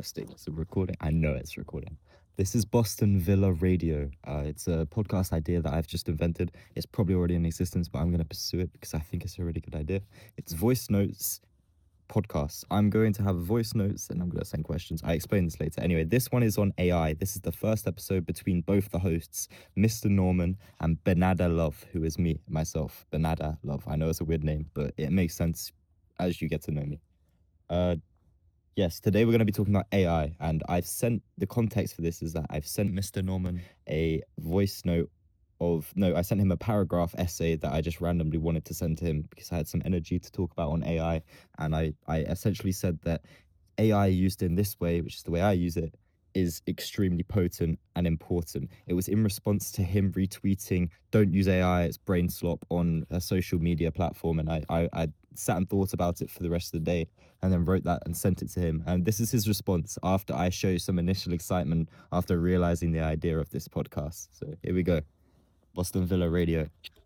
Testing. Is it recording? I know it's recording. This is Boston Villa Radio. It's a podcast idea that I've just invented. It's probably already in existence, but I'm going to pursue it because I think it's a really good idea. It's voice notes podcasts. I'm going to have voice notes and I'm going to send questions. I explain this later. Anyway, this one is on AI. This is the first episode between both the hosts, Mr. Norman and Benada Love, who is myself. Benada Love. I know it's a weird name, but it makes sense as you get to know me. Yes, today we're going to be talking about AI, and the context for this is that I've sent Mr. Norman a voice note I sent him a paragraph essay that I just randomly wanted to send to him because I had some energy to talk about on AI, and I essentially said that AI used in this way, which is the way I use it, is extremely potent and important. It was in response to him retweeting, "Don't use AI, it's brain slop," on a social media platform, and I sat and thought about it for the rest of the day and then wrote that and sent it to him. And this is his response after I show some initial excitement after realizing the idea of this podcast. So here we go. Boston Villa Radio.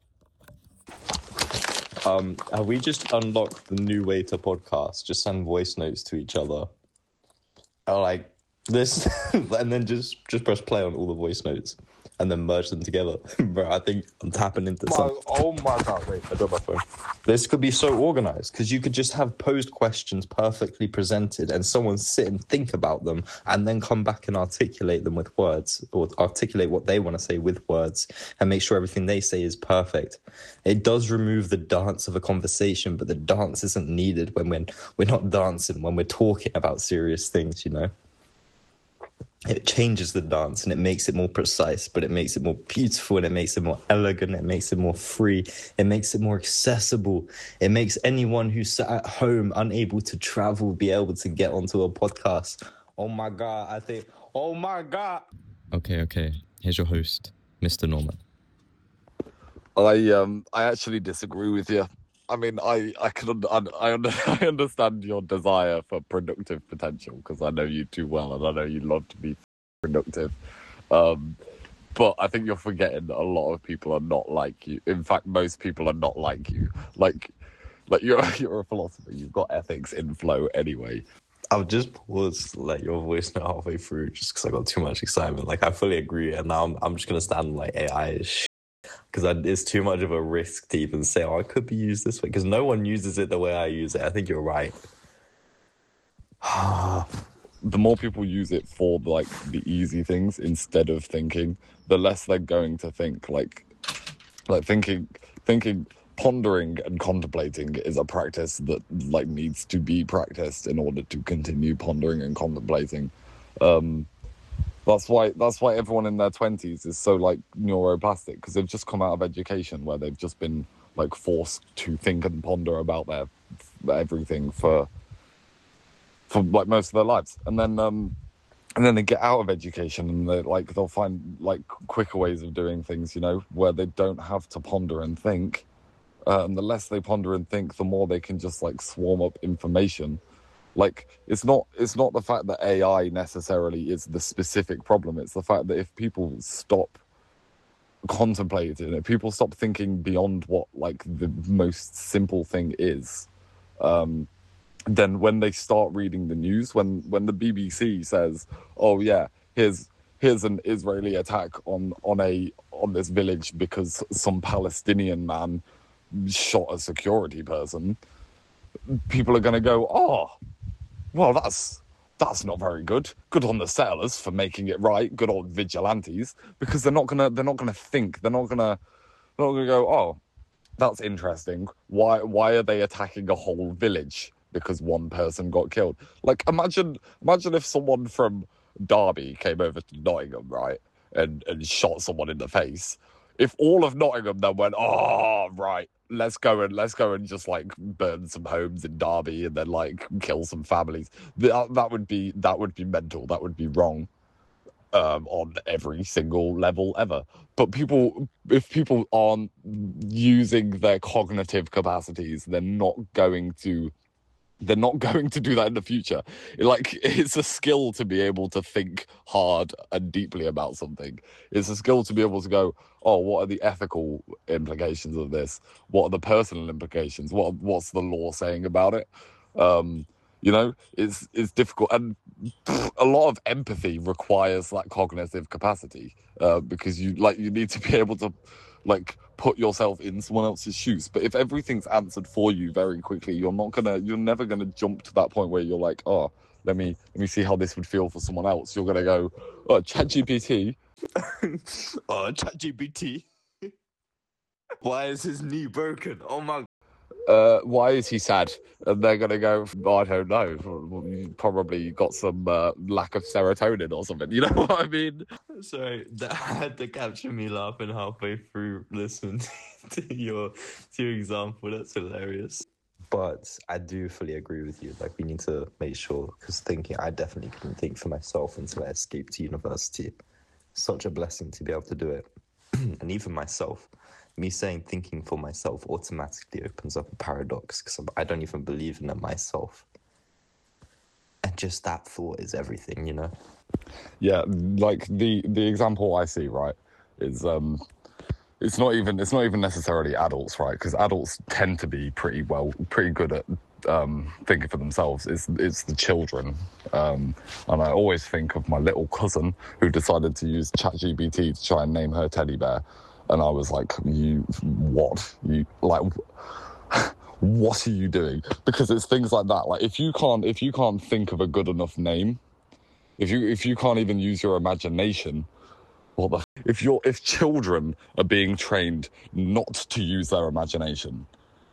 Have we just unlocked the new way to podcast? Just send voice notes to each other. Like this, and then just press play on all the voice notes and then merge them together. Bro, I think I'm tapping into something. Oh my God, wait, I dropped my phone. This could be so organized because you could just have posed questions perfectly presented and someone sit and think about them and then come back and articulate them with words, or articulate what they want to say with words and make sure everything they say is perfect. It does remove the dance of a conversation, but the dance isn't needed when we're not dancing, when we're talking about serious things, you know? It changes the dance and it makes it more precise, but it makes it more beautiful and it makes it more elegant. It makes it more free. It makes it more accessible. It makes anyone who's sat at home unable to travel be able to get onto a podcast. Oh my God, oh my God. Okay. Here's your host, Mr. Norman. I actually disagree with you. I mean, I understand your desire for productive potential because I know you too well and I know you love to be productive. But I think you're forgetting that a lot of people are not like you. In fact, most people are not like you. Like you're a philosopher. You've got ethics in flow anyway. I'll just pause to let your voice know halfway through just because I got too much excitement. Like, I fully agree. And now I'm just going to stand like AI is shit. Because it's too much of a risk to even say, oh, it could be used this way. Because no one uses it the way I use it. I think you're right. The more people use it for like the easy things instead of thinking, the less they're going to think. Like thinking, pondering and contemplating is a practice that like needs to be practiced in order to continue pondering and contemplating. That's why everyone in their 20s is so like neuroplastic, because they've just come out of education where they've just been like forced to think and ponder about their everything for like most of their lives, and then they get out of education and they'll find like quicker ways of doing things, you know, where they don't have to ponder and think. And the less they ponder and think, the more they can just like swarm up information. Like, it's not the fact that AI necessarily is the specific problem. It's the fact that if people stop contemplating, if people stop thinking beyond what like the most simple thing is, then when they start reading the news, when the BBC says, "Oh yeah, here's an Israeli attack on this village because some Palestinian man shot a security person," people are going to go, "Oh, well, that's not very good. Good on the sailors for making it right. Good old vigilantes," because they're not gonna think. They're not gonna go, "Oh, that's interesting. Why are they attacking a whole village because one person got killed?" Like, imagine if someone from Derby came over to Nottingham, right, and shot someone in the face. If all of Nottingham then went, "Oh, right, let's go and just like burn some homes in Derby and then like kill some families," that would be mental. That would be wrong on every single level ever. But if people aren't using their cognitive capacities, they're not going to do that in the future. It's a skill to be able to think hard and deeply about something. It's a skill to be able to go, "Oh, what are the ethical implications of this? What are the personal implications? What's the law saying about it?" You know, it's difficult, and a lot of empathy requires that cognitive capacity, because you need to be able to like put yourself in someone else's shoes. But if everything's answered for you very quickly, you're never gonna jump to that point where you're like, oh, let me see how this would feel for someone else. You're gonna go, oh, ChatGPT. Oh, ChatGPT. Why is his knee broken? Oh my. Why is he sad? And they're gonna go, I don't know. You probably got some lack of serotonin or something. You know what I mean? Sorry, that had to capture me laughing halfway through listening to your example. That's hilarious. But I do fully agree with you. Like, we need to make sure, because I definitely couldn't think for myself until I escaped to university. Such a blessing to be able to do it. And even myself, me saying thinking for myself automatically opens up a paradox, because I don't even believe in it myself. And just that thought is everything, you know? Yeah, like the example I see, right, is it's not even necessarily adults, right? Because adults tend to be pretty good at thinking for themselves. It's the children, and I always think of my little cousin who decided to use ChatGPT to try and name her teddy bear, and I was like, what are you doing? Because it's things like that. Like if you can't think of a good enough name, if you can't even use your imagination, if children are being trained not to use their imagination,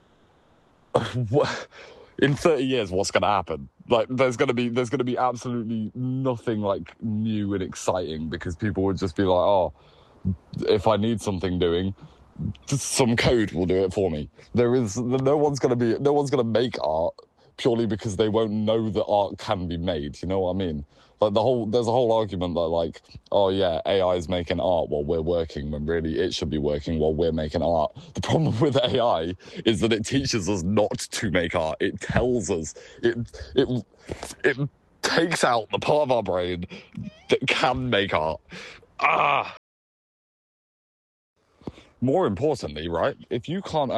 in 30 years, what's going to happen? Like, there's going to be absolutely nothing like new and exciting, because people would just be like, oh, if I need something doing, some code will do it for me. No one's going to make art purely because they won't know that art can be made. You know what I mean? Like there's a whole argument that like, oh yeah, AI is making art while we're working, when really it should be working while we're making art. The problem with AI is that it teaches us not to make art. It tells us, it takes out the part of our brain that can make art. More importantly, right, if you can't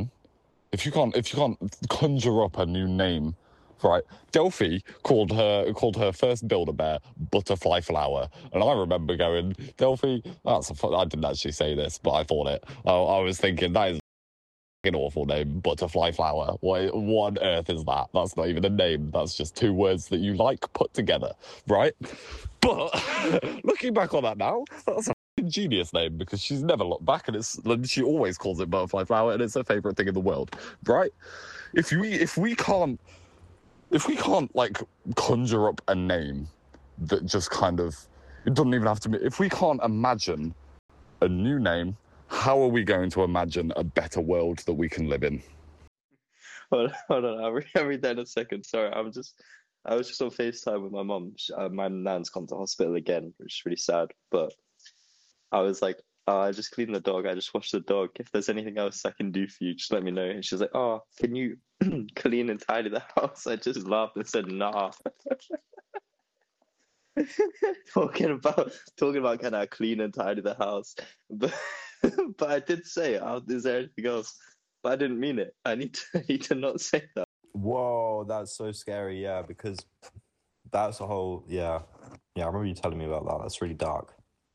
conjure up a new name, right? Delphi called her first Build-A-Bear Butterfly Flower, and I remember going, Delphi, I didn't actually say this, but I thought it. I was thinking, that is an awful name, Butterfly Flower. What on earth is that? That's not even a name. That's just two words that you like put together, right? But looking back on that now, that's a genius name, because she's never looked back, and she always calls it Butterfly Flower, and it's her favorite thing in the world, right? If we can't like conjure up a name that just kind of, it doesn't even have to be, if we can't imagine a new name, how are we going to imagine a better world that we can live in? Hold on. I'll read that in a second. Sorry, I was just on FaceTime with my mum. My nan's come to hospital again, which is really sad. But I was like, oh, I just cleaned the dog. I just washed the dog. If there's anything else I can do for you, just let me know. And she's like, oh, can you clean and tidy the house? I just laughed and said, nah. talking about can I clean and tidy the house, but I did say, is there anything else? But I didn't mean it. I need to not say that. Whoa, that's so scary. Yeah, because that's a whole I remember you telling me about that. That's really dark.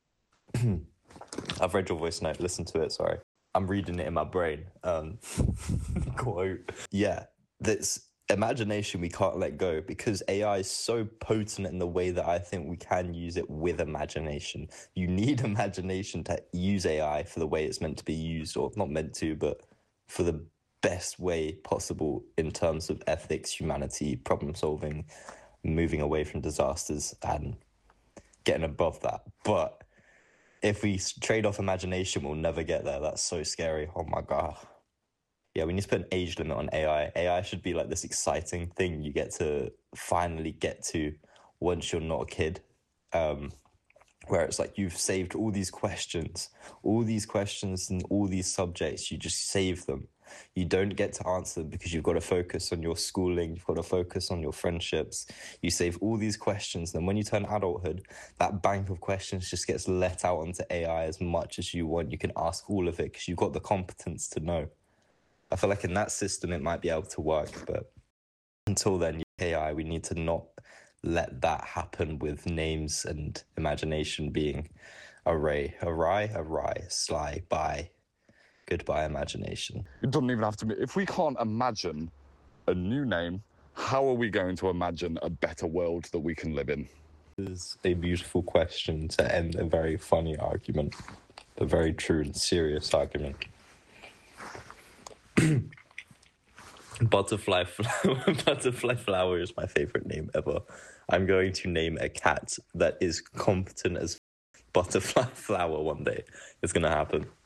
I've read your voice note. Listen to it. Sorry, I'm reading it in my brain. Quote. Yeah, that's imagination we can't let go, because AI is so potent in the way that I think we can use it with imagination. You need imagination to use AI for the way it's meant to be used, or not meant to, but for the best way possible in terms of ethics, humanity, problem solving, moving away from disasters and getting above that. But if we trade off imagination, we'll never get there. That's so scary. Oh my God. Yeah, we need to put an age limit on AI. AI should be like this exciting thing you get to finally get to once you're not a kid. Where it's like you've saved all these questions and all these subjects, you just save them. You don't get to answer them because you've got to focus on your schooling, you've got to focus on your friendships. You save all these questions, then when you turn adulthood, that bank of questions just gets let out onto AI as much as you want. You can ask all of it because you've got the competence to know. I feel like in that system it might be able to work, but until then, AI, we need to not let that happen with names and imagination being array, sly, bye, goodbye, imagination. It doesn't even have to be. If we can't imagine a new name, how are we going to imagine a better world that we can live in? This is a beautiful question to end a very funny argument, a very true and serious argument. Butterfly flower is my favorite name ever. I'm going to name a cat that is competent as butterfly flower one day. It's gonna happen.